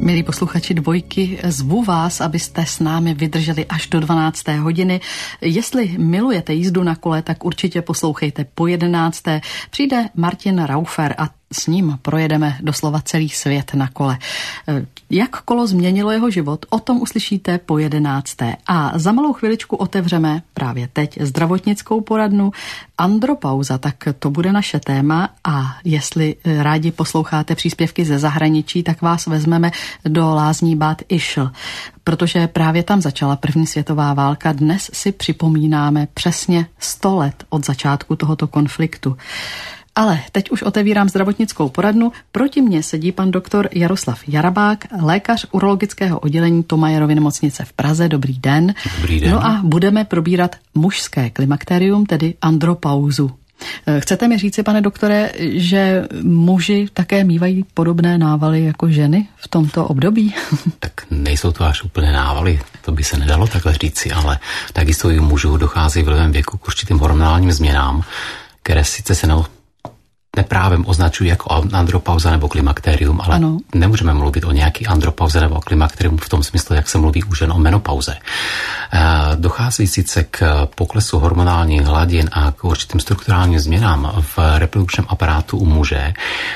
Milí posluchači Dvojky, zvu vás, abyste s námi vydrželi až do 12. hodiny. Jestli milujete jízdu na kole, tak určitě poslouchejte po 11. Přijde Martin Raufer a s ním projedeme doslova celý svět na kole. Jak kolo změnilo jeho život, o tom uslyšíte po 11. A za malou chviličku otevřeme právě teď zdravotnickou poradnu. Andropauza, tak to bude naše téma a jestli rádi posloucháte příspěvky ze zahraničí, tak vás vezmeme do lázní Bad Ischl, protože právě tam začala první světová válka. Dnes si připomínáme přesně 100 let od začátku tohoto konfliktu. Ale teď už otevírám zdravotnickou poradnu. Proti mně sedí pan doktor Jaroslav Jarabák, lékař urologického oddělení Thomayerovy nemocnice v Praze. Dobrý den. Dobrý den. No a budeme probírat mužské klimakterium, tedy andropauzu. Chcete mi říci, pane doktore, že muži také mívají podobné návaly jako ženy v tomto období? Tak nejsou to až úplně návaly, to by se nedalo takhle říci, ale takisto i u mužů dochází v lidovém věku k určitým hormonálním změnám, které sice se neprávem označují jako andropauza nebo klimakterium, ale ano, nemůžeme mluvit o nějaký andropauze nebo klimakterium v tom smyslu, jak se mluví u žen o menopauze. Dochází sice k poklesu hormonálních hladin a k určitým strukturálním změnám v reprodukčním aparátu u muže,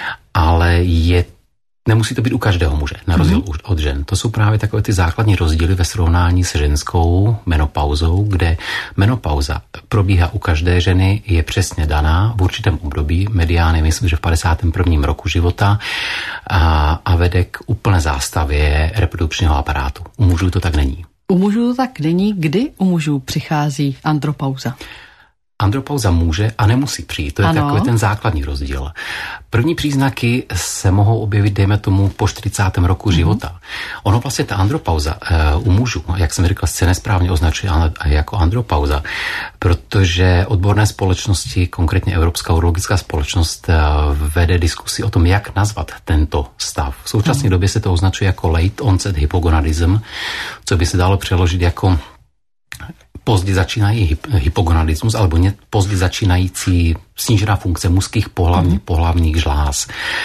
ale nemusí to být u každého muže, na rozdíl od žen. To jsou právě takové ty základní rozdíly ve srovnání s ženskou menopauzou, kde menopauza probíhá u každé ženy, je přesně daná v určitém období, mediány, myslím, že v 51. roku života a vede k úplné zástavě reprodukčního aparátu. U mužů to tak není. U mužů to tak není. Kdy u mužů přichází andropauza? Andropauza může a nemusí přijít. To je takový ten základní rozdíl. První příznaky se mohou objevit, dejme tomu, po 40. roku života. Ono vlastně ta andropauza u mužů, jak jsem řekl, se nesprávně označuje jako andropauza, protože odborné společnosti, konkrétně Evropská urologická společnost, vede diskusi o tom, jak nazvat tento stav. V současné době se to označuje jako late onset hypogonadism, co by se dalo přeložit jako pozdě začínají hypogonadismus, alebo pozdě začínající snížená funkce mužských pohlavních žláz.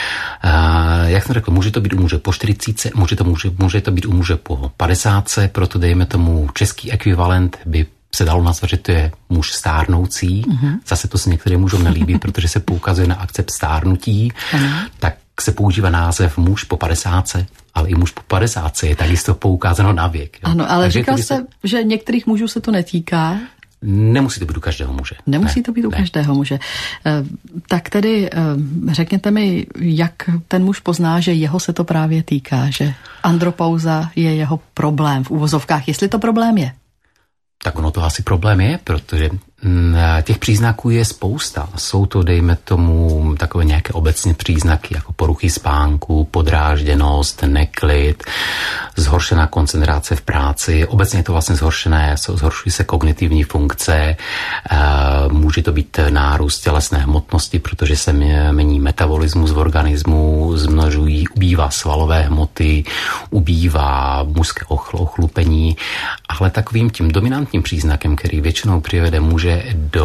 Jak jsem řekl, může to být u muže po 40, může to být u muže po 50, proto dejme tomu český ekvivalent by se dalo nazvat, že to je muž stárnoucí. Zase to se některým mužům nelíbí, protože se poukazuje na akcept stárnutí. Tak se používá název muž po 50, ale i muž po 50 je takisto poukázáno na věk. Jo. Ano, ale říkal jste, že některých mužů se to netýká? Nemusí to být u každého muže. Nemusí to být u každého muže. Tak tedy řekněte mi, jak ten muž pozná, že jeho se to právě týká, že andropauza je jeho problém v uvozovkách, jestli to problém je. Tak ono to asi problém je, protože těch příznaků je spousta. Jsou to, dejme tomu, takové nějaké obecné příznaky, jako poruchy spánku, podrážděnost, neklid, zhoršená koncentrace v práci. Obecně je to vlastně zhoršují se kognitivní funkce, může to být nárůst tělesné hmotnosti, protože se mění metabolismus v organismu, ubývá svalové hmoty, ubývá mužské ochlupení, ale takovým tím dominantním příznakem, který většinou přivede muže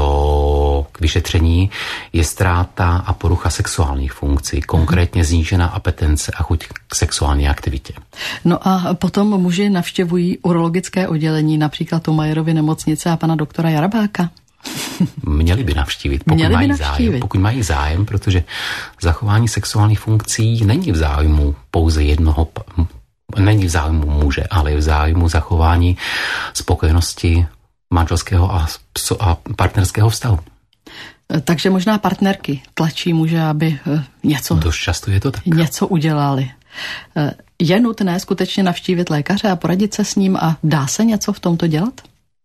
k vyšetření, je ztráta a porucha sexuálních funkcí, konkrétně znížená apetence a chuť k sexuální aktivitě. No a potom muži navštěvují urologické oddělení, například Thomayerovy nemocnice a pana doktora Jarabáka? Měli by navštívit, pokud mají zájem, protože zachování sexuálních funkcí není v zájmu pouze není v zájmu muže, ale je v zájmu zachování spokojenosti manželského a partnerského vztahu. Takže možná partnerky tlačí muže, aby dost často je to tak. Něco udělali. Je nutné skutečně navštívit lékaře a poradit se s ním a dá se něco v tomto dělat?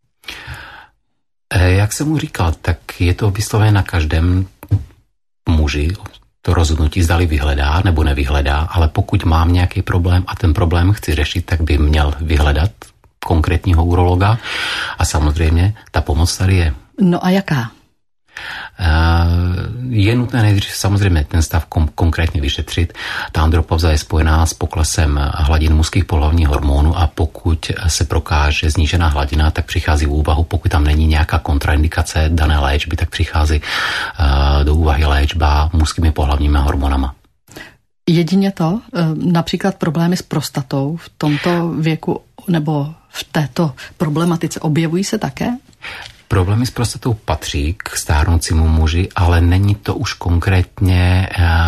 Jak jsem mu říkal, tak je to vyslovené na každém muži, to rozhodnutí zdali vyhledá nebo nevyhledá, ale pokud mám nějaký problém a ten problém chci řešit, tak by měl vyhledat konkrétního urologa a samozřejmě ta pomoc tady je. No a jaká? Je nutné nejdřív samozřejmě ten stav konkrétně vyšetřit. Ta andropauza je spojená s poklesem hladin mužských pohlavních hormonů a pokud se prokáže znížená hladina, tak přichází v úvahu, pokud tam není nějaká kontraindikace dané léčby, tak přichází do úvahy léčba mužskými pohlavními hormonama. Jedině to, například problémy s prostatou v tomto věku nebo v této problematice objevují se také? Problémy s prostatou patří k stárnoucímu muži, ale není to už konkrétně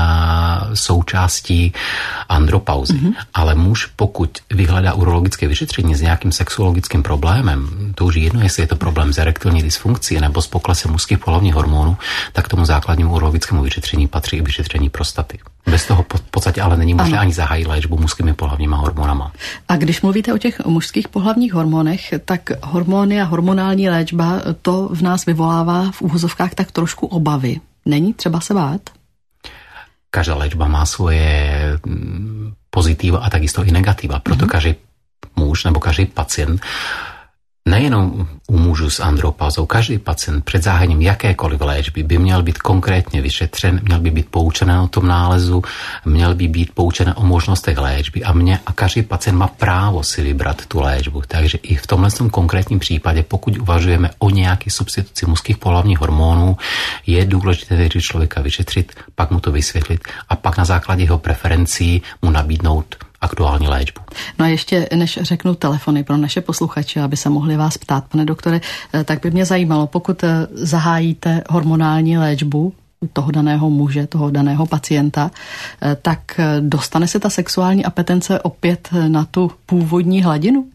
součástí andropauzy. Mm-hmm. Ale muž, pokud vyhledá urologické vyšetření s nějakým sexuologickým problémem, to už jedno, jestli je to problém s erektilní dysfunkcí nebo s poklesem mužských pohlavních hormonů, tak tomu základnímu urologickému vyšetření patří i vyšetření prostaty. Bez toho v podstatě ale není možné ani zahájit léčbu mužskými pohlavníma hormonama. A když mluvíte o těch mužských pohlavních hormonech, tak hormony a hormonální léčba, to v nás vyvolává v úvozovkách tak trošku obavy. Není třeba se bát? Každá léčba má svoje pozitiva a takisto i negativa. Proto každý muž nebo každý pacient, nejenom u mužů s andropauzou, každý pacient před zahájením jakékoliv léčby by měl být konkrétně vyšetřen, měl by být poučen o tom nálezu, měl by být poučen o možnostech léčby a každý pacient má právo si vybrat tu léčbu. Takže i v tomhle konkrétním případě, pokud uvažujeme o nějaké substituci mužských pohlavních hormonů, je důležité člověka vyšetřit, pak mu to vysvětlit a pak na základě jeho preferencí mu nabídnout aktuální léčbu. No a ještě než řeknu telefony pro naše posluchače, aby se mohli vás ptát, pane doktore, tak by mě zajímalo, pokud zahájíte hormonální léčbu u toho daného muže, toho daného pacienta, tak dostane se ta sexuální apetence opět na tu původní hladinu?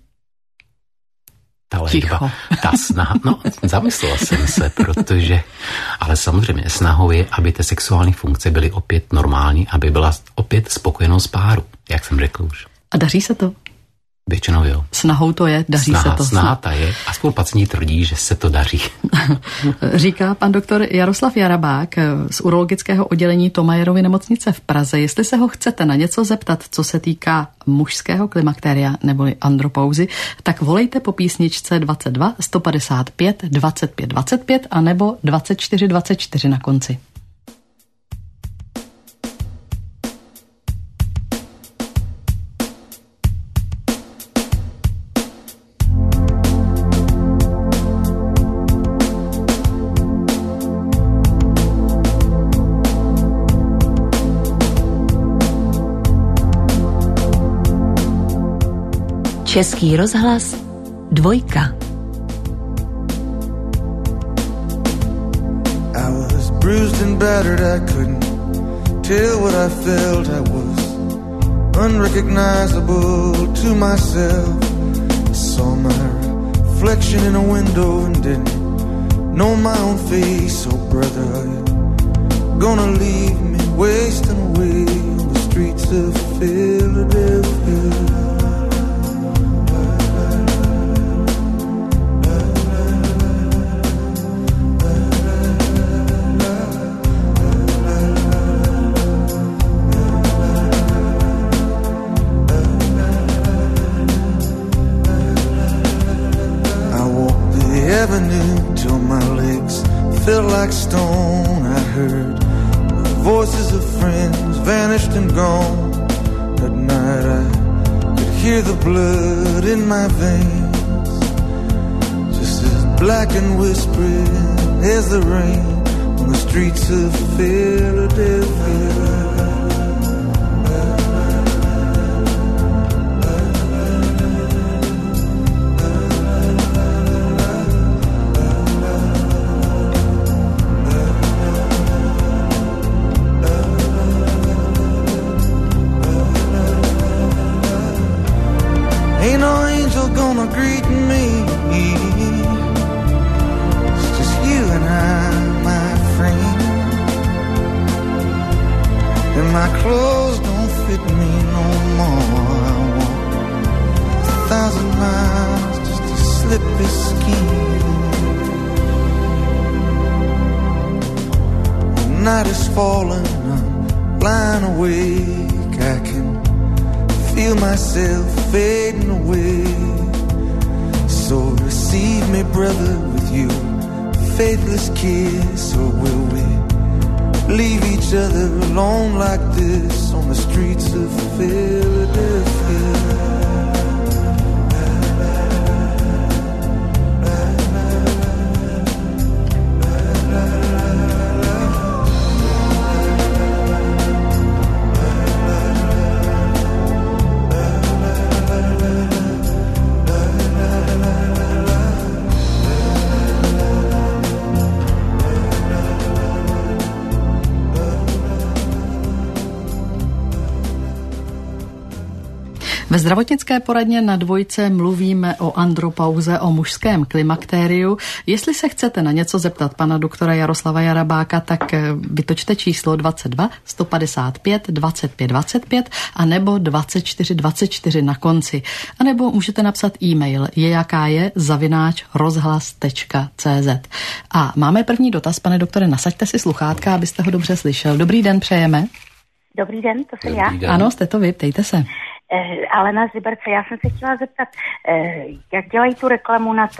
Ta léčba, ta snaha, zamyslela jsem se, protože, ale samozřejmě snahou je, aby ty sexuální funkce byly opět normální, aby byla opět spokojenost páru, jak jsem řekl už. A daří se to? Většinou jo. Snahou to je, daří se to. Snaha ta je, aspoň pacienti tvrdí, že se to daří. Říká pan doktor Jaroslav Jarabák z urologického oddělení Thomayerovy nemocnice v Praze. Jestli se ho chcete na něco zeptat, co se týká mužského klimakteria neboli andropauzy, tak volejte po písničce 22 155 25 25 a nebo 24 24 na konci. Český rozhlas 2. I was bruised and battered, I couldn't tell what I felt. I was unrecognizable to myself. I saw my reflection in a window and didn't know my own face. Oh brother, are you gonna leave me wasting away on the streets of Philadelphia? Till my legs felt like stone. I heard the voices of friends vanished and gone. At night I could hear the blood in my veins, just as black and whispering as the rain on the streets of Philadelphia. Gonna greet me. It's just you and I, my friend. And my clothes don't fit me no more. I walk 1,000 miles just to slip this skin. The night is falling, I'm lying awake. I can feel myself fading away. So receive me, brother, with you faithless kiss. Or will we leave each other alone like this on the streets of Philadelphia? Ve zdravotnické poradně na Dvojce mluvíme o andropauze, o mužském klimaktériu. Jestli se chcete na něco zeptat pana doktora Jaroslava Jarabáka, tak vytočte číslo 22 155 25 25 a nebo 24 24 na konci. A nebo můžete napsat e-mail @rozhlas.cz. A máme první dotaz, pane doktore, nasaďte si sluchátka, abyste ho dobře slyšel. Dobrý den, přejeme. Dobrý den, to jsem já. Ano, jste to vy, ptejte se. Alena z Liberce, já jsem se chtěla zeptat, jak dělají tu reklamu na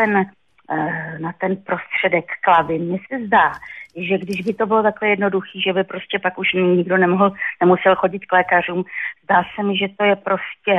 ten prostředek klavy. Mně se zdá, že když by to bylo takhle jednoduchý, že by prostě pak už nikdo nemusel chodit k lékařům, zdá se mi, že to je prostě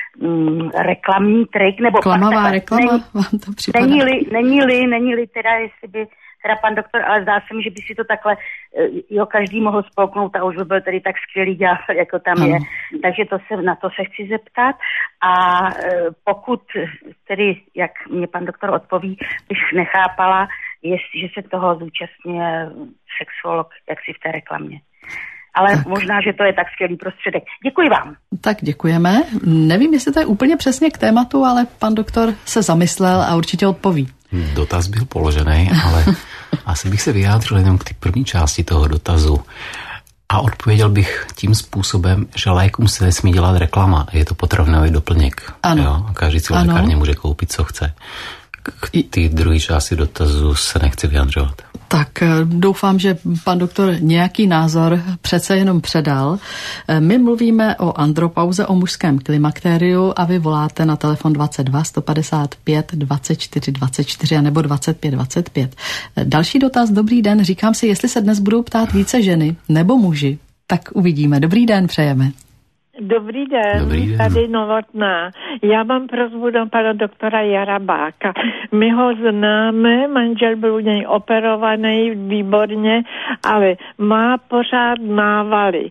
reklamní trik, nebo klamavá reklama, vám to připadá? Není-li teda, jestli by teda pan doktor, ale zdá se mi, že by si to takhle každý mohl spolknout a už by byl tedy tak skvělý dělat, jako tam je. Takže na to se chci zeptat a pokud tedy, jak mě pan doktor odpoví, bych nechápala, že se toho zúčastňuje sexuolog, jak si v té reklamě. Ale tak. Možná, že to je tak skvělý prostředek. Děkuji vám. Tak děkujeme. Nevím, jestli to je úplně přesně k tématu, ale pan doktor se zamyslel a určitě odpoví. Dotaz byl položený, ale asi bych se vyjádřil jenom k té první části toho dotazu. A odpověděl bych tím způsobem, že lékům se nesmí dělat reklama. Je to potravinový doplněk. Ano. Jo? Každý si v lékárně může koupit, co chce. K té druhé části dotazu se nechci vyjadřovat. Tak doufám, že pan doktor nějaký názor přece jenom předal. My mluvíme o andropauze, o mužském klimaktériu a vy voláte na telefon 22 155 24 24 nebo 25 25. Další dotaz, dobrý den, říkám si, jestli se dnes budou ptát více ženy nebo muži, tak uvidíme. Dobrý den, přejeme. Dobrý den, tady Novotná. Já mám prosbu do pana doktora Jarabáka. My ho známe, manžel byl u něj operovaný výborně, ale má pořád návaly.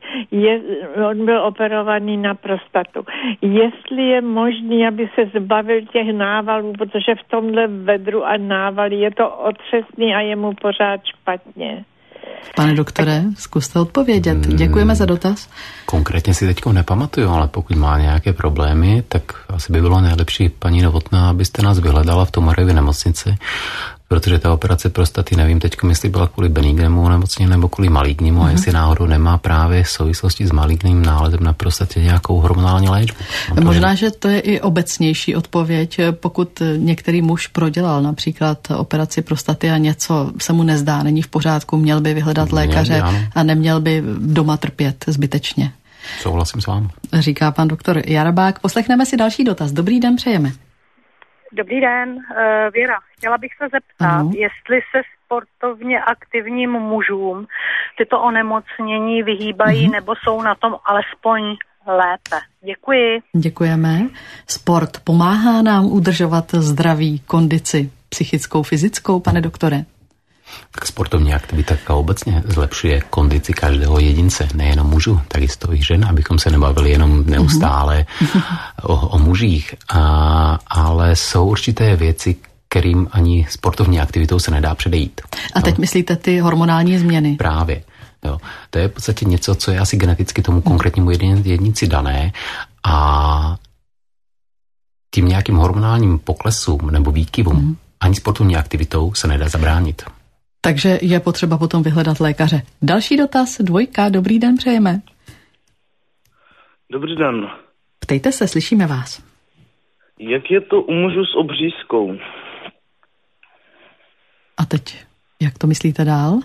On byl operovaný na prostatu. Jestli je možný, aby se zbavil těch návalů, protože v tomhle vedru a návaly je to otřesný a je mu pořád špatně. Pane doktore, zkuste odpovědět. Děkujeme za dotaz. Konkrétně si teďko nepamatuju, ale pokud má nějaké problémy, tak asi by bylo nejlepší, paní Novotná, abyste nás vyhledala v Tomarově nemocnici, protože ta operace prostaty, nevím teďko, jestli byla kvůli benignému onemocnění nebo kvůli malignímu, a jestli náhodou nemá právě v souvislosti s maligným nálezem na prostatě nějakou hormonální léčbu. Možná, že to je i obecnější odpověď, pokud některý muž prodělal například operaci prostaty a něco se mu nezdá, není v pořádku, měl by vyhledat lékaře a neměl by doma trpět zbytečně. Souhlasím s vámi. Říká pan doktor Jarabák. Poslechneme si další dotaz. Dobrý den, přejeme. Dobrý den, Věra. Chtěla bych se zeptat, jestli se sportovně aktivním mužům tyto onemocnění vyhýbají nebo jsou na tom alespoň lépe. Děkuji. Děkujeme. Sport pomáhá nám udržovat zdraví, kondici psychickou, fyzickou, pane doktore? Tak sportovní aktivita obecně zlepšuje kondici každého jedince, nejenom mužů, takisto i žen, abychom se nebavili jenom neustále o mužích, ale jsou určité věci, kterým ani sportovní aktivitou se nedá předejít. A teď myslíte ty hormonální změny? Právě. Jo. To je v podstatě něco, co je asi geneticky tomu konkrétnímu jedinci dané a tím nějakým hormonálním poklesům nebo výkyvům ani sportovní aktivitou se nedá zabránit. Takže je potřeba potom vyhledat lékaře. Další dotaz, dvojka, dobrý den, přejeme. Dobrý den. Ptejte se, slyšíme vás. Jak je to u mužů s obřízkou? A teď, jak to myslíte dál?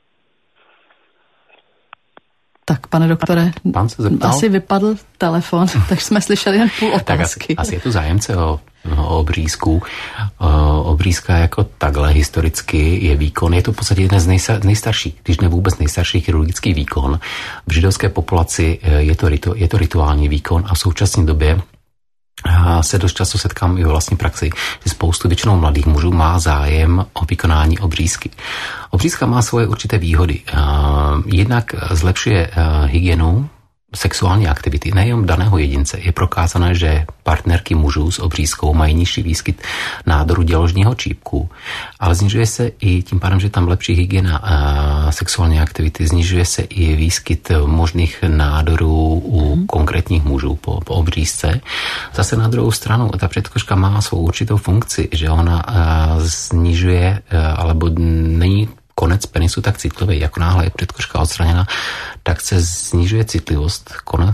Tak, pane doktore, asi vypadl telefon, tak jsme slyšeli jen půl otázky. Tak asi je tu zájemce o obřízku. Obřízka jako takhle historicky je výkon, je to v podstatě jeden z nejstarších, když ne vůbec nejstarší chirurgický výkon. V židovské populaci je to rituální výkon a v současné době se dost často setkám i ve vlastní praxi, že spoustu většinou mladých mužů má zájem o vykonání obřízky. Obřízka má svoje určité výhody. Jednak zlepšuje hygienu sexuální aktivity, nejen daného jedince, je prokázané, že partnerky mužů s obřízkou mají nižší výskyt nádoru děložního čípku, ale snižuje se i tím pádem, že tam lepší hygiena sexuální aktivity, snižuje se i výskyt možných nádorů u konkrétních mužů po obřízce. Zase na druhou stranu, ta předkoška má svou určitou funkci, že ona snižuje, alebo není konec penisu tak citlivý, jako náhle je předkoška odstraněna, tak se snižuje citlivost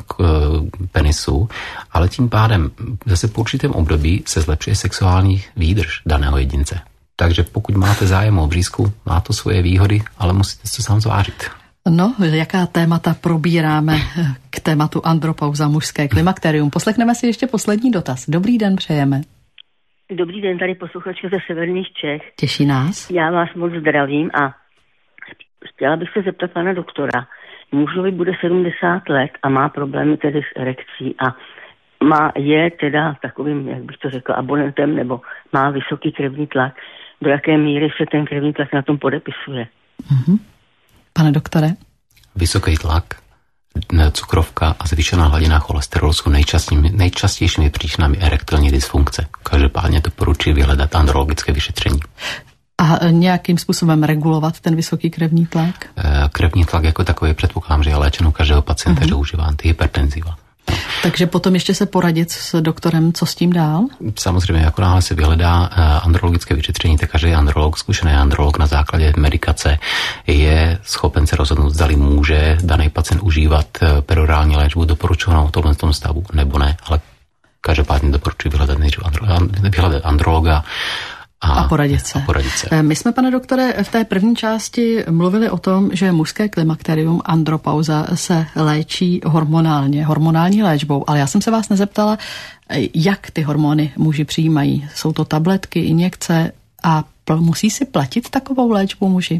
penisu, ale tím pádem zase po určitém období se zlepšuje sexuální výdrž daného jedince. Takže pokud máte zájem o obřízku, má to svoje výhody, ale musíte se sám zvážit. No, jaká témata probíráme k tématu andropauza, mužské klimakterium. Poslechneme si ještě poslední dotaz. Dobrý den, přejeme. Dobrý den, tady posluchačka ze severních Čech. Těší nás. Já vás moc zdravím a chtěla bych se zeptat pana doktora. Mužovi bude 70 let a má problémy tedy s erekcí a je teda takovým, jak bych to řekl, abonentem nebo má vysoký krevní tlak. Do jaké míry se ten krevní tlak na tom podepisuje? Pane doktore? Vysoký tlak, cukrovka a zvýšená hladina cholesterolu jsou nejčastějšími příčinami erektilní dysfunkce. Každopádně doporučuji vyhledat andrologické vyšetření. A nějakým způsobem regulovat ten vysoký krevní tlak? Krevní tlak jako takový předpokládám, že je léčen u každého pacienta, že užívá antihypertenziva. Takže potom ještě se poradit s doktorem, co s tím dál? Samozřejmě, jako náhle se vyhledá andrologické vyšetření, tak každý androlog, zkušený androlog na základě medikace je schopen se rozhodnout, zdali může daný pacient užívat perorální léčbu doporučovanou v tomhle stavu, nebo ne, ale každopádně doporučuji vyhledat androloga a poradit se. My jsme, pane doktore, v té první části mluvili o tom, že mužské klimakterium, andropauza, se léčí hormonální léčbou, ale já jsem se vás nezeptala, jak ty hormony muži přijímají. Jsou to tabletky, injekce a musí si platit takovou léčbu muži?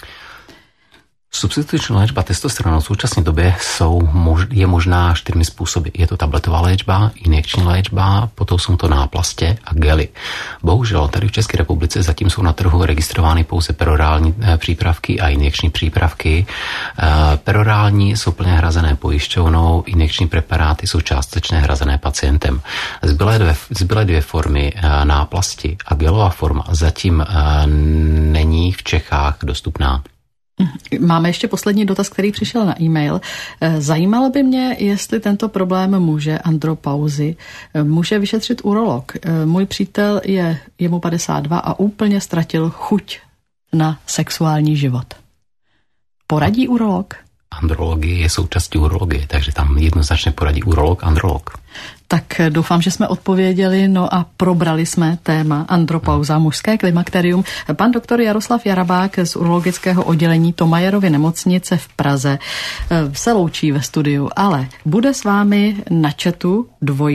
Substituční léčba testosteronu v současné době je možná 4 způsoby. Je to tabletová léčba, injekční léčba, potom jsou to náplastě a gely. Bohužel tady v České republice zatím jsou na trhu registrovány pouze perorální přípravky a injekční přípravky. Perorální jsou plně hrazené pojišťovnou, injekční preparáty jsou částečně hrazené pacientem. Zbylé dvě formy, náplasti a gelová forma, zatím není v Čechách dostupná. Máme ještě poslední dotaz, který přišel na e-mail. Zajímalo by mě, jestli tento problém andropauzy může vyšetřit urolog. Můj přítel je mu 52 a úplně ztratil chuť na sexuální život. Poradí urolog? Andrologie je součástí urologie, takže tam jednoznačně poradí urolog, androlog. Tak doufám, že jsme odpověděli, no a probrali jsme téma andropauza, mužské klimakterium. Pan doktor Jaroslav Jarabák z urologického oddělení Thomayerovy nemocnice v Praze se loučí ve studiu, ale bude s vámi na chatu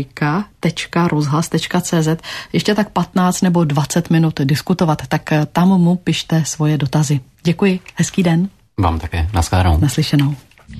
dvojka.rozhlas.cz ještě tak 15 nebo 20 minut diskutovat, tak tam mu pište svoje dotazy. Děkuji, hezký den. Vám také, nashledanou. Naslyšenou.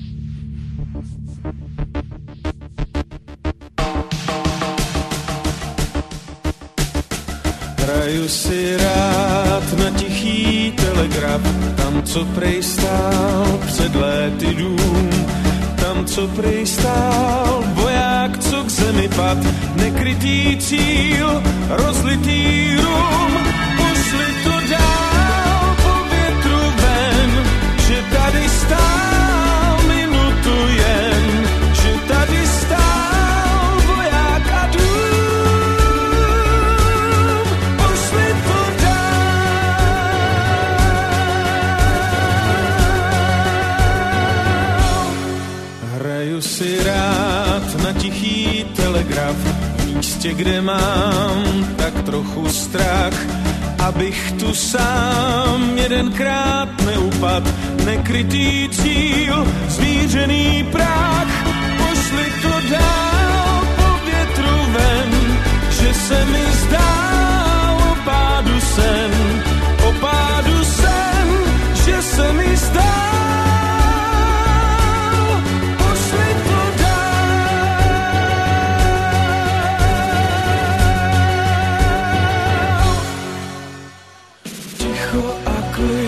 Hraju si rád na tichý telegraf, tam, co prej stál před léty dům, tam, co prej stál voják, co k zemi pad, nekrytý cíl, rozlitý rum, pošli to dál po větru ven, že tady stál minutu jen, že tady stál voják a dům. Si rád na tichý telegraf v místě, kde mám tak trochu strach, abych tu sám jedenkrát neupad, nekrytý cíl, zmířený prach, pošli to dál po větru ven, že se mi zdál o pádu sen, že se mi zdál.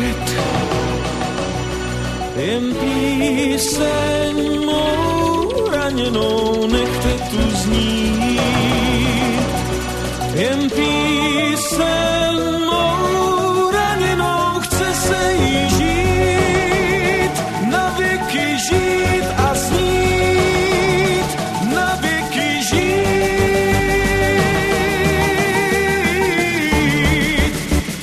Jen píseň mou tu znít. Jen píseň mou raněnou chce se jí žít, na věky žít a znít, na věky žít.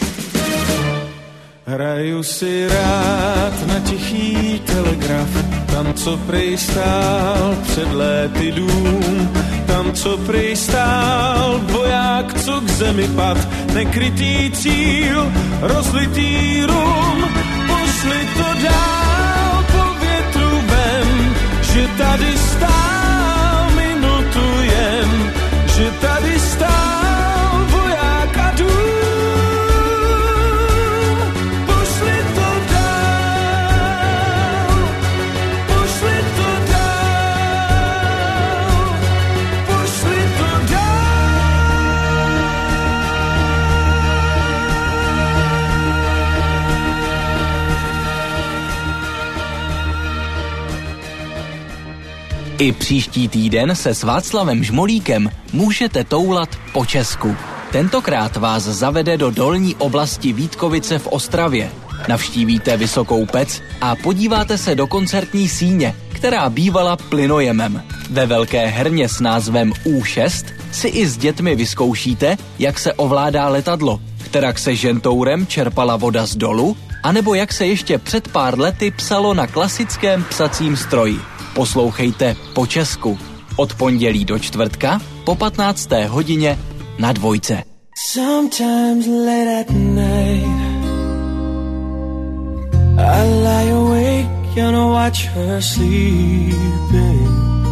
Hraju si rád na tichý telegraf, tam, co prej stál před léty dům, tam, co prej stál voják, co k zemi pad, nekrytý cíl, rozlitý rum, pošli to dál po větru ven, že tady stál minutu jen, že tady stál voják a dům. I příští týden se s Václavem Žmolíkem můžete toulat po Česku. Tentokrát vás zavede do dolní oblasti Vítkovice v Ostravě. Navštívíte Vysokou Pec a podíváte se do koncertní síně, která bývala plynojemem. Ve velké herně s názvem U6 si i s dětmi vyzkoušíte, jak se ovládá letadlo, kterak se žentourem čerpala voda z dolu, anebo jak se ještě před pár lety psalo na klasickém psacím stroji. Poslouchejte po Česku. Od pondělí do čtvrtka po 15. hodině na Dvojce. Sometimes late at night I lie awake and watch her sleeping.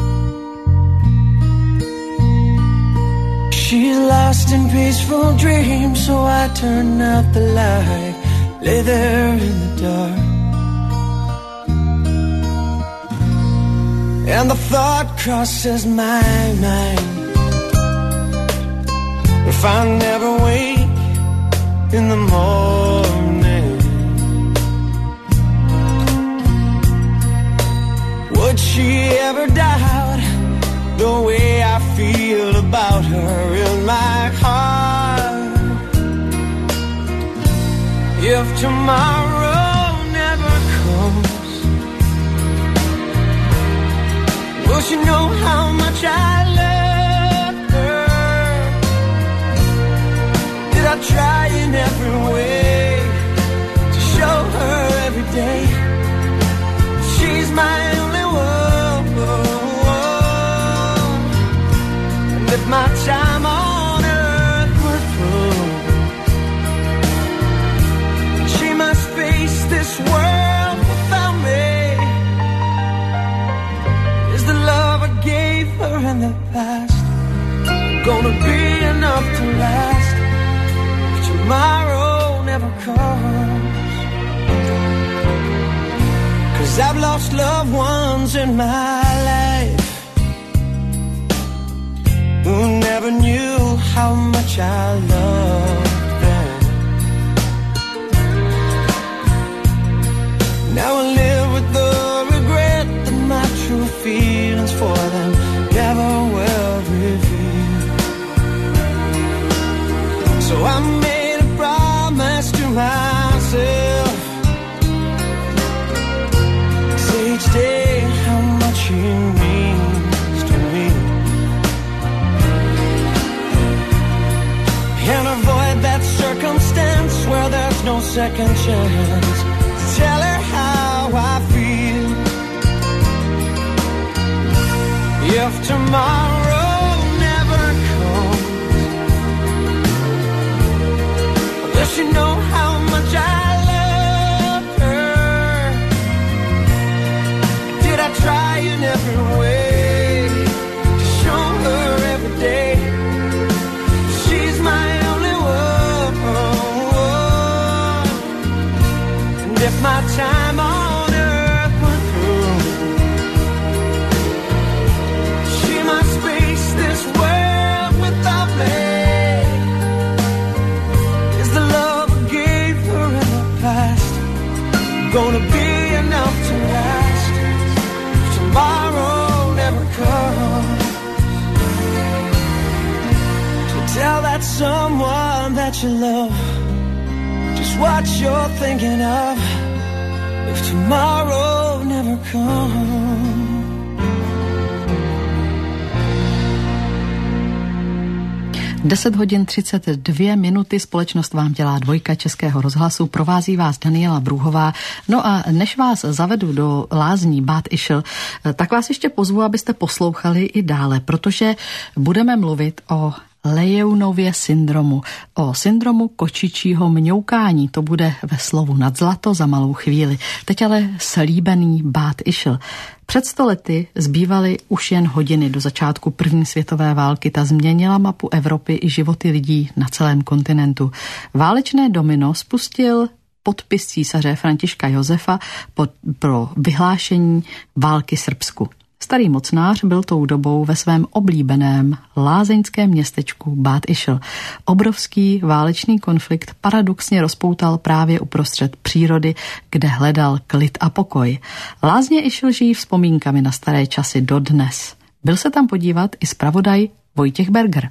She's lost in peaceful dreams, so I turn out the light, lay there in the dark. And the thought crosses my mind, if I never wake in the morning, would she ever doubt the way I feel about her in my heart? If tomorrow never comes, will she know how much I love her? Did I try in every way to show her every day she's my only one? And if my time on earth were through, she must face this world without me. The love I gave her in the past gonna be enough to last if tomorrow never comes? 'Cause I've lost loved ones in my life who never knew how much I loved them. Now I live with the regret that my true feelings for them never will reveal. So I made a promise to myself, say each day how much he means to me, and avoid that circumstance where there's no second chance. Tell her how I feel. If tomorrow never comes, will she know how much I love her? Did I try in every way to show her every day she's my only one? And if my time on earth were through, she must be tell that someone that you love just what you're thinking of if tomorrow never comes. 10 hodin 32 minuty, společnost vám dělá Dvojka Českého rozhlasu, provází vás Daniela Brůhová. No a než vás zavedu do lázní Bad Ischl, tak vás ještě pozvu, abyste poslouchali i dále, protože budeme mluvit o Lejeunově syndromu, o syndromu kočičího mňoukání. To bude ve slovu nad zlato za malou chvíli. Teď ale slíbený Bad Ischl. Před 100 lety zbývaly už jen hodiny do začátku první světové války. Ta změnila mapu Evropy i životy lidí na celém kontinentu. Válečné domino spustil podpis císaře Františka Josefa pro vyhlášení války Srbsku. Starý mocnář byl tou dobou ve svém oblíbeném lázeňském městečku Bad Ischl. Obrovský válečný konflikt paradoxně rozpoutal právě uprostřed přírody, kde hledal klid a pokoj. Lázně Ischl žijí vzpomínkami na staré časy dodnes. Byl se tam podívat i zpravodaj Vojtěch Berger.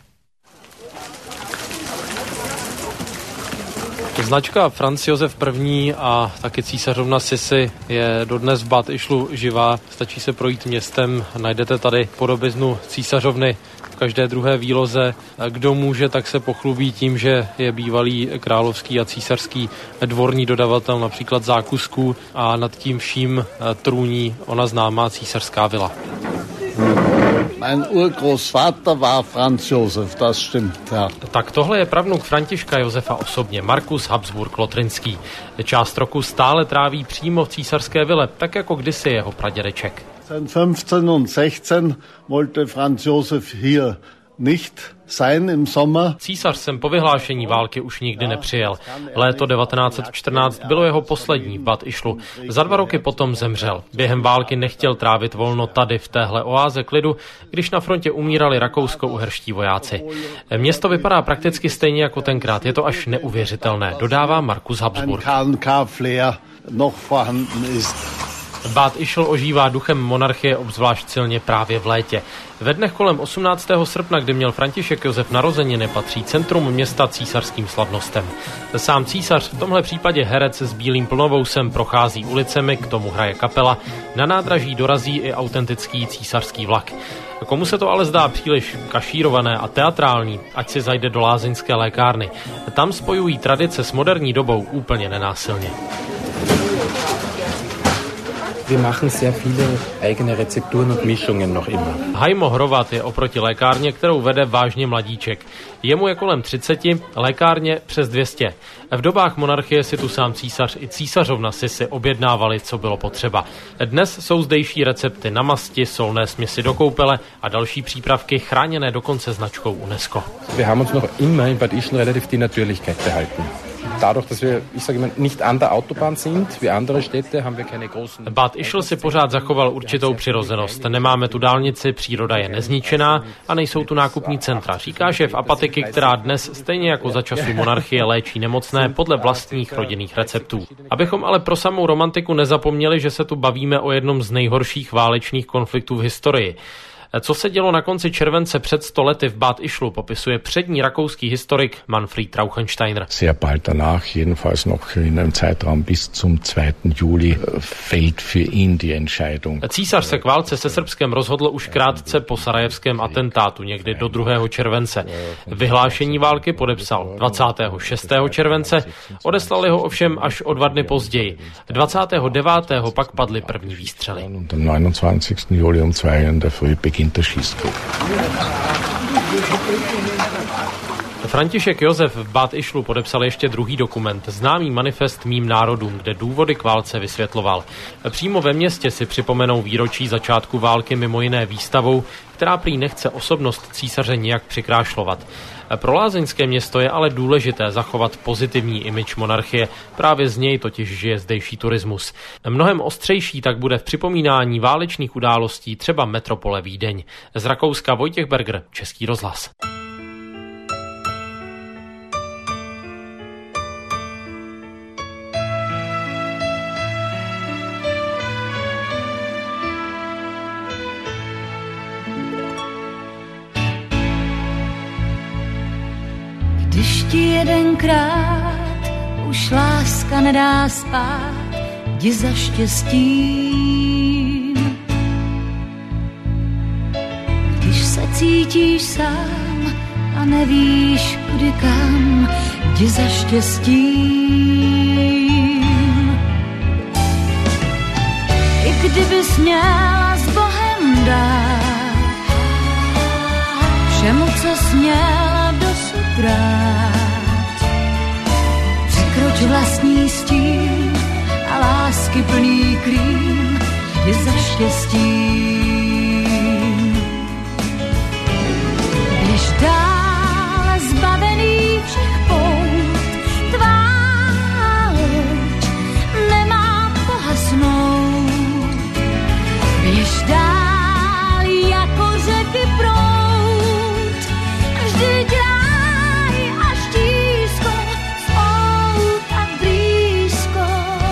Značka Franz Josef I. a taky císařovna Sisi je dodnes v Bad Ischlu živá. Stačí se projít městem, najdete tady podobiznu císařovny v každé druhé výloze. Kdo může, tak se pochlubí tím, že je bývalý královský a císařský dvorní dodavatel například zákusků a nad tím vším trůní ona známá císařská vila. Mein Urgroßvater war Franz Josef, das stimmt, ja. Tak tohle je pravnuk Františka Josefa osobně, Markus Habsburg-Lothrinský. Část roku stále tráví přímo v císařské vile, tak jako kdysi jeho pradědeček. 15 und 16 wollte Franz Josef hier nicht sein im Sommer. Císař sem po vyhlášení války už nikdy nepřijel. Léto 1914 bylo jeho poslední v Bad Ischlu. Za 2 roky potom zemřel. Během války nechtěl trávit volno tady v téhle oáze klidu, když na frontě umírali rakousko-uherští vojáci. Město vypadá prakticky stejně jako tenkrát. Je to až neuvěřitelné, dodává Markus Habsburg. Bad Ischl ožívá duchem monarchie obzvlášť silně právě v létě. Ve dnech kolem 18. srpna, kdy měl František Josef narozeniny, patří centrum města císařským slavnostem. Sám císař, v tomhle případě herec s bílým plnovousem, prochází ulicemi, k tomu hraje kapela. Na nádraží dorazí i autentický císařský vlak. Komu se to ale zdá příliš kašírované a teatrální, ať si zajde do lázeňské lékárny. Tam spojují tradice s moderní dobou úplně nenásilně. Wir machen sehr viele eigene Rezepturen und Mischungen noch immer. Hajmo Hrovat je oproti lékárně, kterou vede vážně mladíček. Jemu je kolem 30, lékárně přes 200. V dobách monarchie si tu sám císař i císařovna Sisi objednávali, co bylo potřeba. Dnes jsou zdejší recepty na masti, solné směsi do koupele a další přípravky chráněné dokonce značkou UNESCO. Wir haben uns noch immer in Bad Ischl relativ die Natürlichkeit behalten. Dadurch, dass wir, ich sage mal, nicht an der Autobahn sind, wie andere Städte, haben wir keine großen... Bad Ischl si pořád zachoval určitou přirozenost. Nemáme tu dálnici, příroda je nezničená a nejsou tu nákupní centra. Říká šéf apatiky, která dnes, stejně jako za časů monarchie, léčí nemocné podle vlastních rodinných receptů. Abychom ale pro samou romantiku nezapomněli, že se tu bavíme o jednom z nejhorších válečných konfliktů v historii. Co se dělo na konci července před 100 lety v Bad Ischlu, popisuje přední rakouský historik Manfred Rauchensteiner. Sehr bald danach, jedenfalls noch in einem Zeitraum bis zum 2. Juli, fällt für ihn die Entscheidung. Císař se k válce se Srbskem rozhodl už krátce po sarajevském atentátu, někdy do 2. července. Vyhlášení války podepsal 26. července, odeslali ho ovšem až o 2 dny později. 29. pak padly první výstřely. Am 29. Juli um 2 in der Früh beginnt der Schießkrieg. František Josef v Bad Ischlu podepsal ještě druhý dokument, známý manifest Mým národům, kde důvody k válce vysvětloval. Přímo ve městě si připomenou výročí začátku války mimo jiné výstavou, která prý nechce osobnost císaře nijak přikrášlovat. Pro lázeňské město je ale důležité zachovat pozitivní image monarchie, právě z něj totiž žije zdejší turismus. Mnohem ostřejší tak bude v připomínání válečných událostí třeba metropole Vídeň. Z Rakouska Vojtěch Berger, Český rozhlas. Když ti jedenkrát už láska nedá spát, jdi za štěstím. Když se cítíš sám a nevíš kudy kam, jdi za štěstím. I kdybys měla s Bohem dát všemu, co jsi měla dosud brát, překroč vlastní stín a lásky plný klín, je za štěstím. Běž dál zbavený všech pout, tvá loď nemá pohasnout. Běž dál jako řeky proud, vždyť ráj a štízko jsou tak blízko.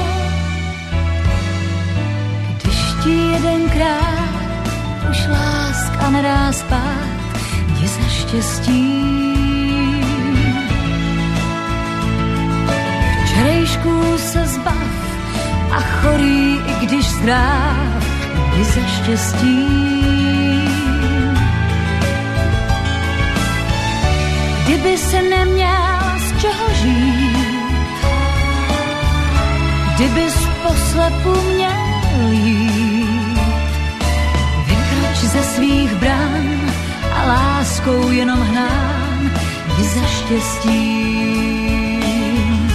Když ti jedenkrát už láska nedá spát, jdi za štěstím. Včerejšku se zbav a chorý, i když zdrav, jdi za štěstím. Kdyby se neměl z čeho žít, kdybys poslepu měl jít, vykroč ze svých brán a láskou jenom hnán, jdi za štěstím.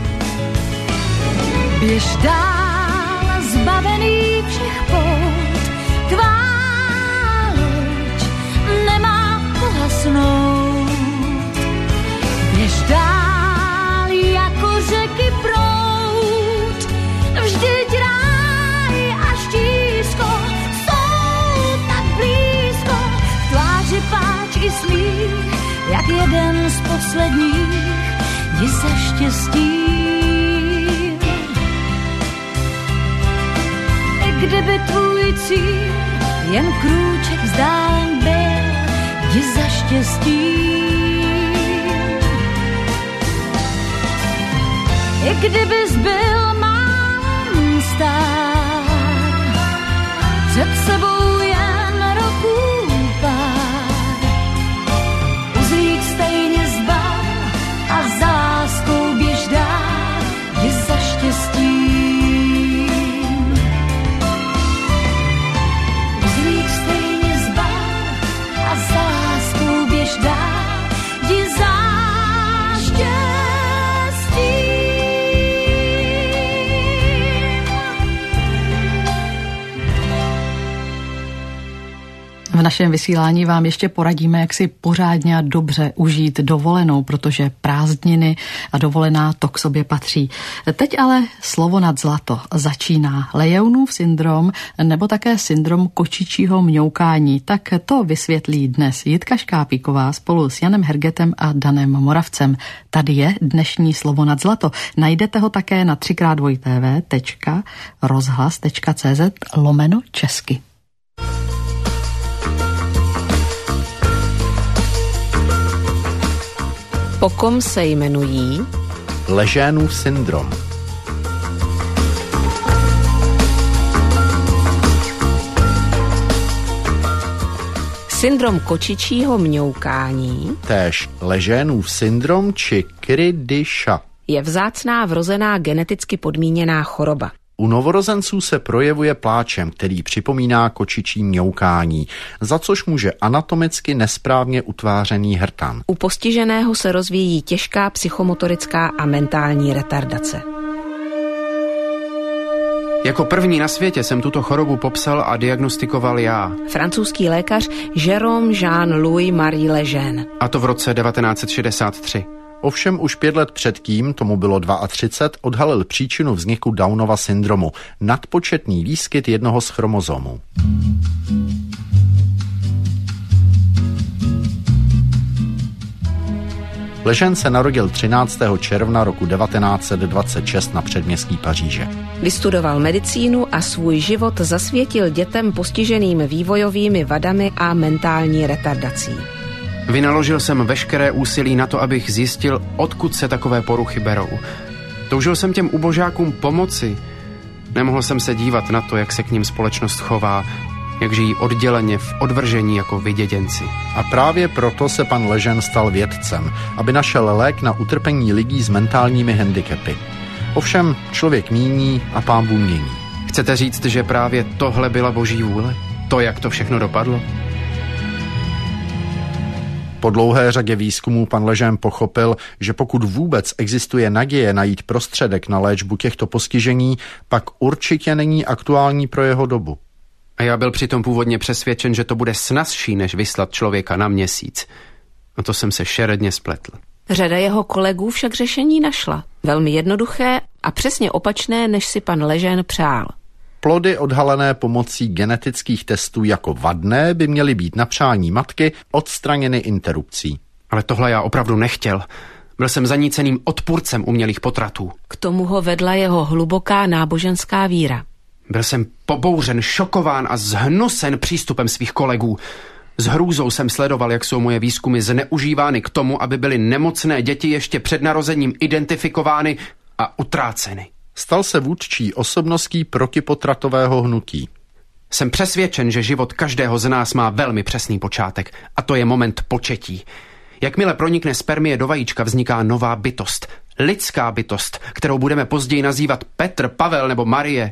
Běž dál zbavený všech pout, tvá loď nemá pohasnout. Běž dál jako řeky proud, vždyť ráj a štízko jsou tak blízko. V tváři páč i smích, jak jeden z posledních, jdi za štěstím. I kdyby tvůj cíl jen krůček vzdálen byl, jdi za štěstím. I kdybys byl málem stát, před sebou jen roků pár, uzlík stejně zbav a za láskou běž dál, jdi za štěstím. Uzlík stejně zbav a za láskou běž dál, jdi za štěstím. V našem vysílání vám ještě poradíme, jak si pořádně a dobře užít dovolenou, protože prázdniny a dovolená to k sobě patří. Teď ale slovo nad zlato začíná Lejeunův syndrom nebo také syndrom kočičího mňoukání. Tak to vysvětlí dnes Jitka Škápíková spolu s Janem Hergetem a Danem Moravcem. Tady je dnešní slovo nad zlato. Najdete ho také na 3x2tv.rozhlas.cz/česky. Po kom se jmenují Lejeunův syndrom. Syndrom kočičího mňoukání, též Lejeunův syndrom či cri du chat, je vzácná vrozená geneticky podmíněná choroba. U novorozenců se projevuje pláčem, který připomíná kočičí mňoukání, za což může anatomicky nesprávně utvářený hrtan. U postiženého se rozvíjí těžká psychomotorická a mentální retardace. Jako první na světě jsem tuto chorobu popsal a diagnostikoval já. Francouzský lékař Jérôme Jean-Louis Marie Lejeune. A to v roce 1963. Ovšem už 5 let předtím, tomu bylo 32, odhalil příčinu vzniku Downova syndromu, nadpočetný výskyt jednoho z chromozomů. Lejeune se narodil 13. června roku 1926 na předměstí Paříže. Vystudoval medicínu a svůj život zasvětil dětem postiženým vývojovými vadami a mentální retardací. Vynaložil jsem veškeré úsilí na to, abych zjistil, odkud se takové poruchy berou. Toužil jsem těm ubožákům pomoci. Nemohl jsem se dívat na to, jak se k ním společnost chová, jak žijí odděleně v odvržení jako vyděděnci. A právě proto se pan Ležen stal vědcem, aby našel lék na utrpení lidí s mentálními handicapy. Ovšem člověk míní a Pán Bůh mění. Chcete říct, že právě tohle byla boží vůle? To, jak to všechno dopadlo? Po dlouhé řadě výzkumů pan Ležen pochopil, že pokud vůbec existuje naděje najít prostředek na léčbu těchto postižení, pak určitě není aktuální pro jeho dobu. A já byl přitom původně přesvědčen, že to bude snazší, než vyslat člověka na Měsíc. A to jsem se šeredně spletl. Řada jeho kolegů však řešení našla. Velmi jednoduché a přesně opačné, než si pan Ležen přál. Plody odhalené pomocí genetických testů jako vadné by měly být na přání matky odstraněny interrupcí. Ale tohle já opravdu nechtěl. Byl jsem zaníceným odpůrcem umělých potratů. K tomu ho vedla jeho hluboká náboženská víra. Byl jsem pobouřen, šokován a zhnusen přístupem svých kolegů. S hrůzou jsem sledoval, jak jsou moje výzkumy zneužívány k tomu, aby byly nemocné děti ještě před narozením identifikovány a utráceny. Stal se vůdčí osobností protipotratového hnutí. Jsem přesvědčen, že život každého z nás má velmi přesný počátek a to je moment početí. Jakmile pronikne spermie do vajíčka, vzniká nová bytost. Lidská bytost, kterou budeme později nazývat Petr, Pavel nebo Marie.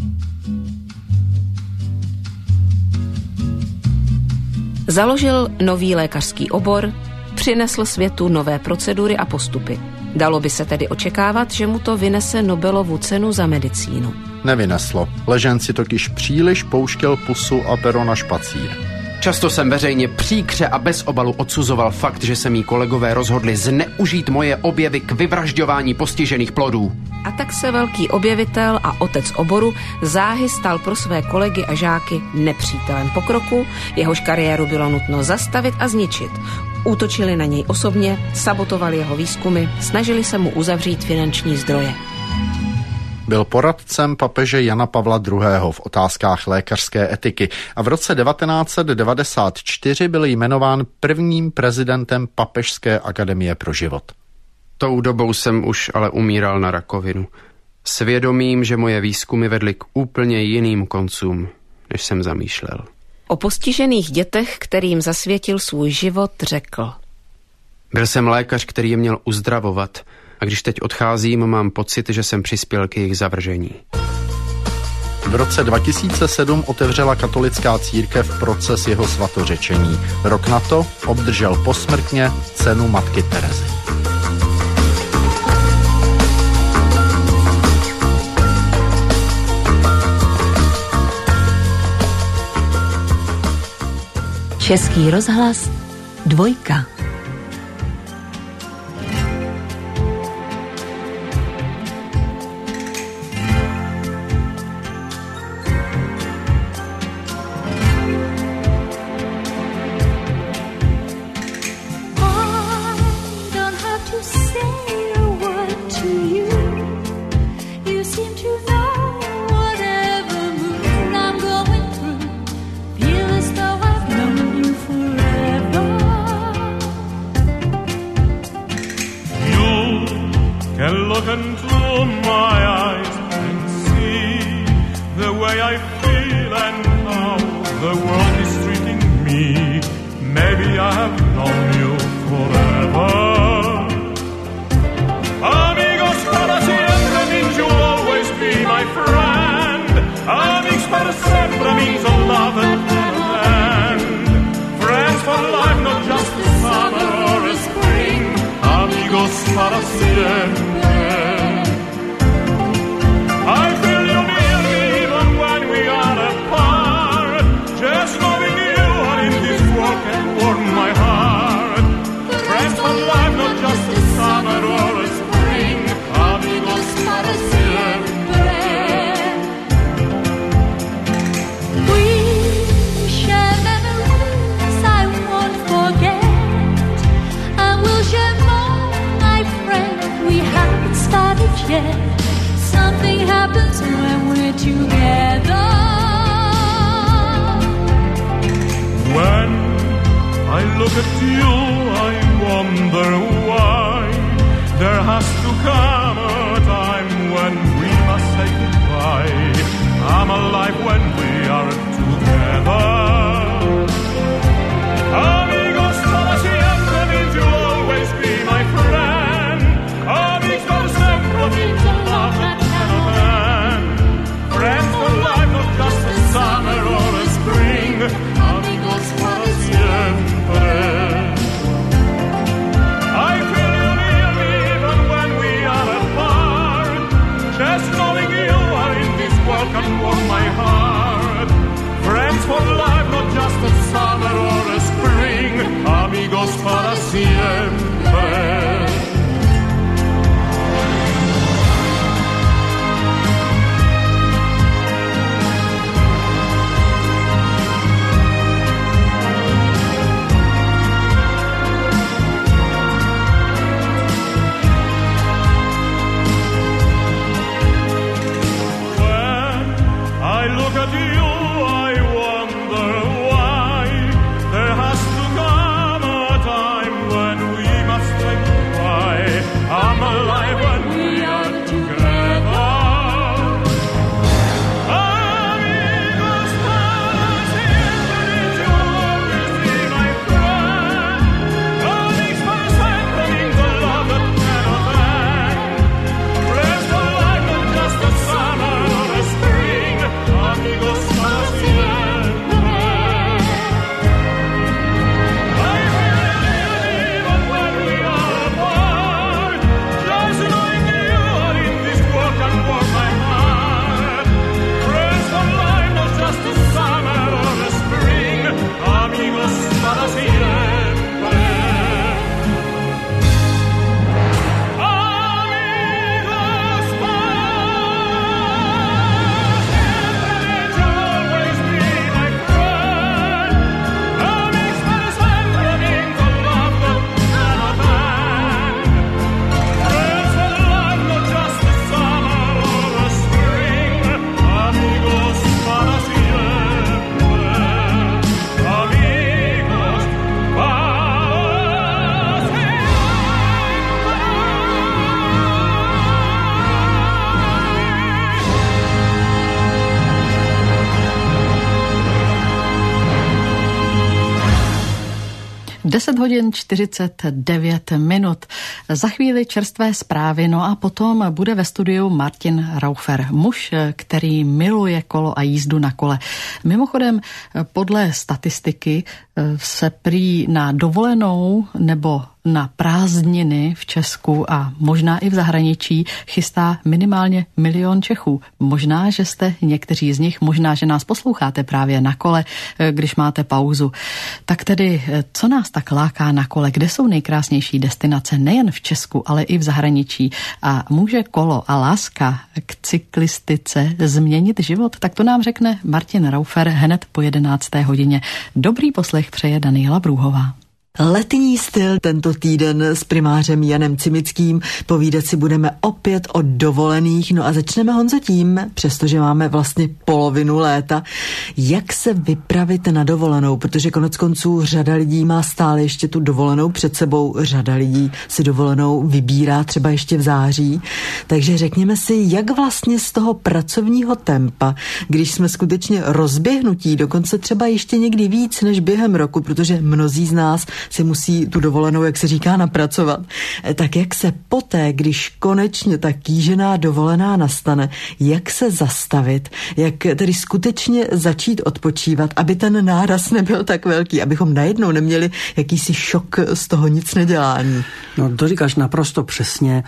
Založil nový lékařský obor, přinesl světu nové procedury a postupy. Dalo by se tedy očekávat, že mu to vynese Nobelovu cenu za medicínu. Nevyneslo. Ležen si totiž příliš pouštěl pusu a pero na špacír. Často jsem veřejně příkře a bez obalu odsuzoval fakt, že se mý kolegové rozhodli zneužít moje objevy k vyvražďování postižených plodů. A tak se velký objevitel a otec oboru záhy stal pro své kolegy a žáky nepřítelem pokroku, jehož kariéru bylo nutno zastavit a zničit. Útočili na něj osobně, sabotovali jeho výzkumy, snažili se mu uzavřít finanční zdroje. Byl poradcem papeže Jana Pavla II. V otázkách lékařské etiky a v roce 1994 byl jmenován prvním prezidentem Papežské akademie pro život. Tou dobou jsem už ale umíral na rakovinu. Svědomím, že moje výzkumy vedly k úplně jiným koncům, než jsem zamýšlel. O postižených dětech, kterým zasvětil svůj život, řekl: Byl jsem lékař, který je měl uzdravovat, a když teď odcházím, mám pocit, že jsem přispěl k jejich zavržení. V roce 2007 otevřela katolická církev proces jeho svatořečení. Rok na to obdržel posmrtně cenu Matky Terezy. Český rozhlas 2. I look at you, I wonder why there has to come a time when we must say goodbye. I'm alive when we are together. Amigos, para siempre means you'll always be my friend. Amigos, para sempre means a love that cannot end. Friends for life, not just a summer or a spring. Amigos, para siempre. I feel you near me even when we are apart. Just knowing you are in this world can warm my heart. Friends for life, not just a summer or a spring. Amigos para siempre. I look at you, I wonder why there has to come a time when we must say goodbye. I'm alive when we are together. Amigos para siempre, you'll always be my friend. Amigos para siempre means a love that cannot end. Friends for life, not just a summer or a spring. Amigos para siempre. I feel even when we are apart. Just knowing you are in this world can warm my heart. Friends for life, not just a summer or a spring. Amigos para siempre. Deset hodin 49 minut. Za chvíli čerstvé zprávy, no a potom bude ve studiu Martin Raufer, muž, který miluje kolo a jízdu na kole. Mimochodem, podle statistiky se prý na dovolenou nebo na prázdniny v Česku a možná i v zahraničí chystá minimálně 1 milion Čechů. Možná, že jste někteří z nich, možná, že nás posloucháte právě na kole, když máte pauzu. Tak tedy, co nás tak láká na kole? Kde jsou nejkrásnější destinace nejen v Česku, ale i v zahraničí? A může kolo a láska k cyklistice změnit život? Tak to nám řekne Martin Raufer hned po 11. hodině. Dobrý poslech přeje Daniela Brůhová. Letní styl tento týden s primářem Janem Cimickým. Povídat si budeme opět o dovolených. No a začneme, Honzo, tím, přestože máme vlastně polovinu léta, jak se vypravit na dovolenou, protože koneckonců řada lidí má stále ještě tu dovolenou před sebou, řada lidí si dovolenou vybírá třeba ještě v září. Takže řekněme si, jak vlastně z toho pracovního tempa, když jsme skutečně rozběhnutí, dokonce třeba ještě někdy víc než během roku, protože mnozí z nás si musí tu dovolenou, jak se říká, napracovat. Tak jak se poté, když konečně ta kýžená dovolená nastane, jak se zastavit, jak tedy skutečně začít odpočívat, aby ten náraz nebyl tak velký, abychom najednou neměli jakýsi šok z toho nic nedělání. No to říkáš naprosto přesně.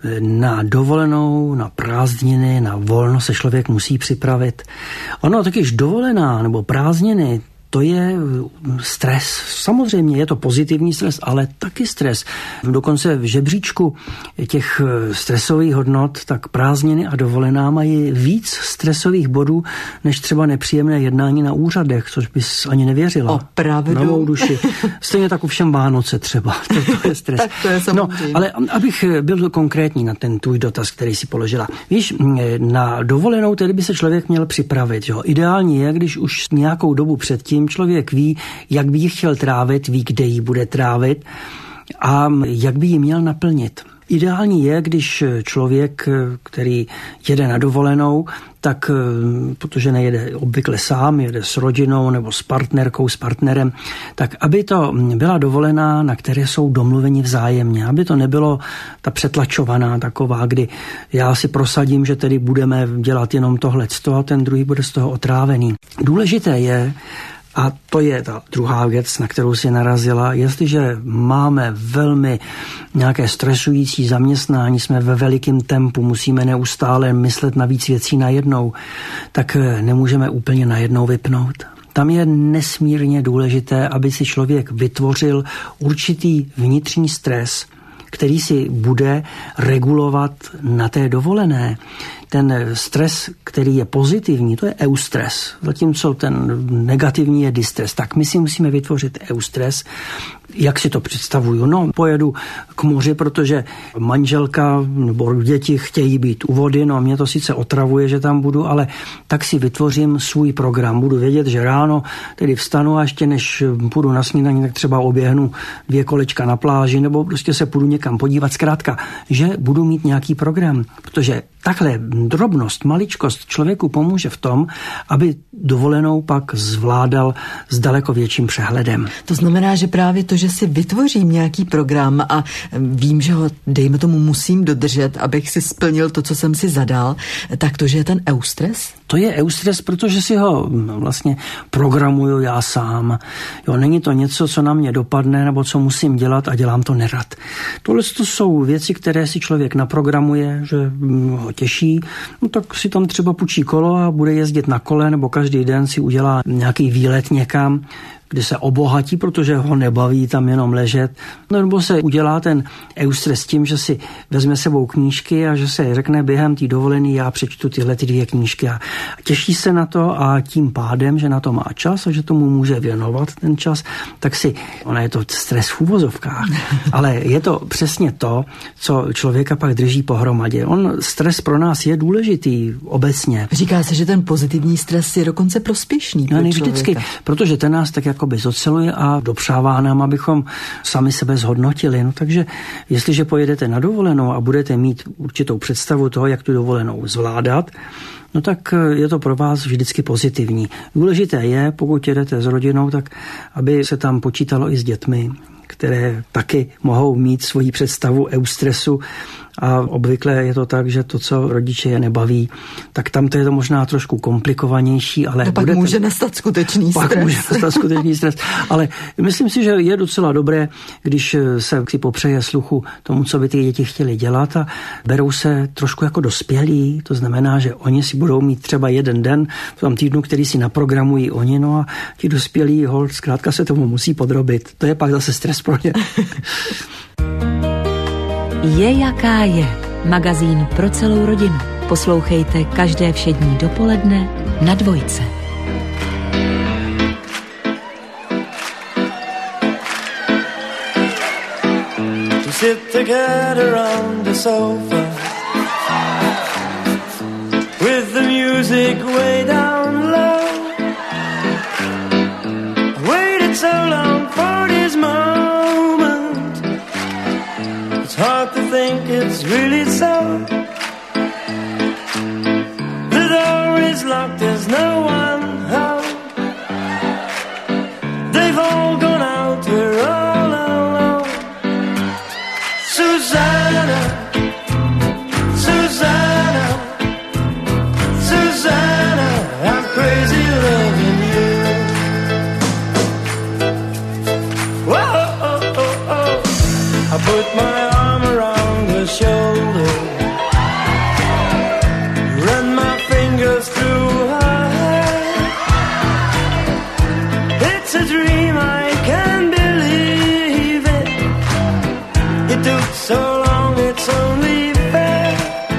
Na dovolenou, na prázdniny, na volno se člověk musí připravit. Ono takyž dovolená nebo prázdniny, to je stres. Samozřejmě je to pozitivní stres, ale taky stres. Dokonce v žebříčku těch stresových hodnot, tak prázdniny a dovolená mají víc stresových bodů, než třeba nepříjemné jednání na úřadech, což bys ani nevěřila. Opravdu? Na mou duši. Stejně tak ovšem Vánoce třeba. To je stres. Tak to je samozřejmě. No, ale abych byl konkrétní na ten tvůj dotaz, který si položila. Víš, na dovolenou tedy by se člověk měl připravit. Jo? Ideální je, když už nějakou dobu předtím tím člověk ví, jak by ji chtěl trávit, ví, kde ji bude trávit a jak by ji měl naplnit. Ideální je, když člověk, který jede na dovolenou, tak, protože nejede obvykle sám, jede s rodinou nebo s partnerkou, s partnerem, tak aby to byla dovolená, na které jsou domluveni vzájemně, aby to nebylo ta přetlačovaná taková, kdy já si prosadím, že tedy budeme dělat jenom tohleto a ten druhý bude z toho otrávený. Důležité je, a to je ta druhá věc, na kterou si narazila. Jestliže máme velmi nějaké stresující zaměstnání, jsme ve velikém tempu, musíme neustále myslet na víc věcí najednou, tak nemůžeme úplně najednou vypnout. Tam je nesmírně důležité, aby si člověk vytvořil určitý vnitřní stres, který si bude regulovat na té dovolené. Ten stres, který je pozitivní, to je eustres, zatímco ten negativní je distres. Tak my si musíme vytvořit eustres. Jak si to představuju? No, pojedu k moři, protože manželka nebo děti chtějí být u vody, no mě to sice otravuje, že tam budu, ale tak si vytvořím svůj program. Budu vědět, že ráno tedy vstanu a ještě než půjdu na snídani, tak třeba oběhnu 2 kolečka na pláži nebo prostě se půjdu někam podívat. Zkrátka, že budu mít nějaký program, protože takhle drobnost, maličkost člověku pomůže v tom, aby dovolenou pak zvládal s daleko větším přehledem. To znamená, že právě to, že si vytvořím nějaký program a vím, že ho, dejme tomu, musím dodržet, abych si splnil to, co jsem si zadal, tak to, že je ten eustres? To je eustres, protože si ho vlastně programuju já sám. Jo, není to něco, co na mě dopadne, nebo co musím dělat a dělám to nerad. Tohle to jsou věci, které si člověk naprogramuje, že ho těší, no tak si tam třeba půjčí kolo a bude jezdit na kole, nebo každý den si udělá nějaký výlet někam, kdy se obohatí, protože ho nebaví tam jenom ležet. No, nebo se udělá ten eustres tím, že si vezme sebou knížky a že se řekne během té dovolený, já přečtu tyhle 2 knížky a těší se na to a tím pádem, že na to má čas a že tomu může věnovat ten čas, tak si, ona je to stres v úvozovkách, ale je to přesně to, co člověka pak drží pohromadě. Stres pro nás je důležitý obecně. Říká se, že ten pozitivní stres je dokonce prospěšný pro člověka. Vždycky, protože ten nás tak jakoby zoceluje a dopřává nám, abychom sami sebe zhodnotili. No, takže jestliže pojedete na dovolenou a budete mít určitou představu toho, jak tu dovolenou zvládat, no tak je to pro vás vždycky pozitivní. Důležité je, pokud jedete s rodinou, tak aby se tam počítalo i s dětmi, které taky mohou mít svoji představu eustresu a obvykle je to tak, že to, co rodiče je nebaví, tak tam to je to možná trošku komplikovanější, ale no pak může nastat skutečný stres. Pak může nastat skutečný stres, ale myslím si, že je docela dobré, když se si popřeje sluchu tomu, co by ty děti chtěly dělat a berou se trošku jako dospělí, to znamená, že oni si budou mít třeba jeden den v tom týdnu, který si naprogramují oni, no a ti dospělí holt zkrátka se tomu musí podrobit. To je pak zase stres pro ně. Je jaká je. Magazín pro celou rodinu. Poslouchejte každé všední dopoledne na Dvojce. To sit together on the sofa with the music way down low. I waited so long for this moment. Hard to think it's really so. The door is locked, there's no one home. They've all gone out, we're all alone. Susanna, Susanna, Susanna, I'm crazy loving you. Whoa, oh, oh, oh. I put my shoulder, run my fingers through her hair. It's a dream, I can't believe it. It took so long, it's only fair.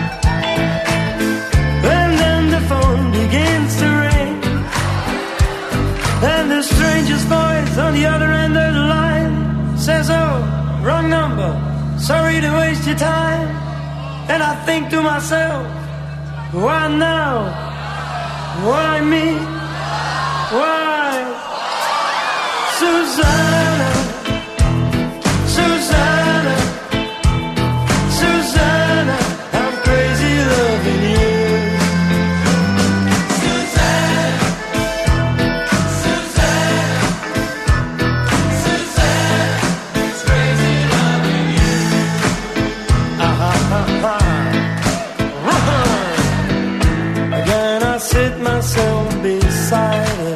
And then the phone begins to ring, and the stranger's voice on the other end of the line says, "Oh, wrong number. Sorry to waste your time." And I think to myself, why now? Why me? Why? Susanna, Susanna, Susanna, I'm crazy loving you. Susanna, Susanna, Susanna, it's crazy loving you. Again I sit myself beside her,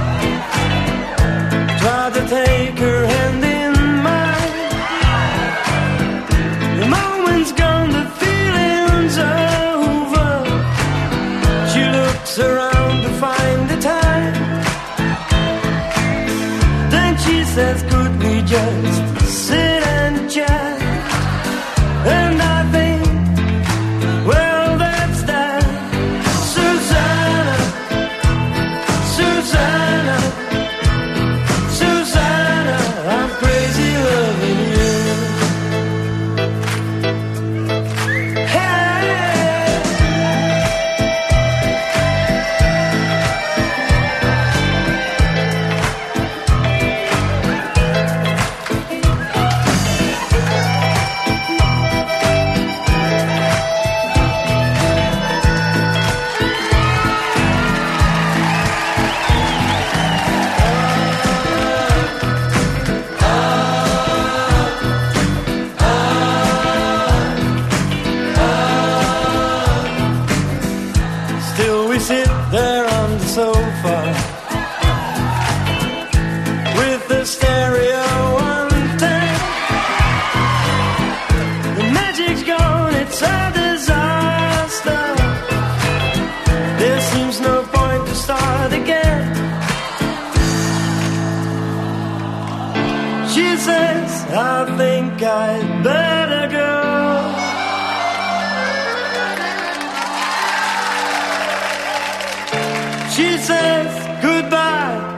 try to take her hand in mine. The moment's gone, the feeling's over. She looks around to find the time. Then she says, could we just sit and chat? And I think, well, that's that. Susanna, Susanna, Susanna, I'm crazy loving you. Hey. Still we sit there on the sofa with the stereo on tape. The magic's gone, it's a disaster. There seems no point to start again. She says, I think I'd better go. She says goodbye